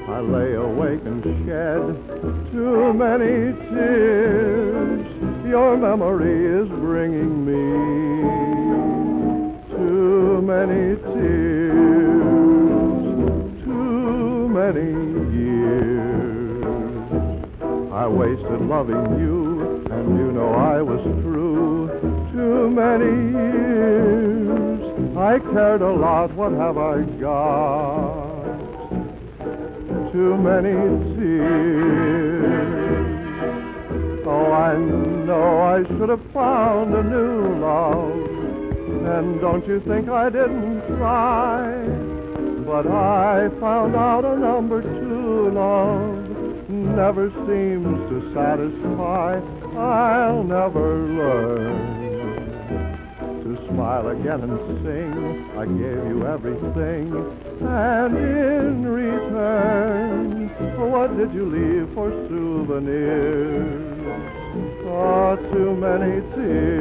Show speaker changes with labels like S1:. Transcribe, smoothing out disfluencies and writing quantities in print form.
S1: I lay awake and shed too many tears. Your memory is bringing me too many tears, too many years. I wasted loving you, and you know I was true. Too many years. I cared a lot, what have I got? Too many tears. Oh, I know I should have found a new love. And don't you think I didn't try? But I found out a number two love never seems to satisfy. I'll never learn to smile again and sing. I gave you everything, and in return, what did you leave for souvenirs? Oh, too many tears.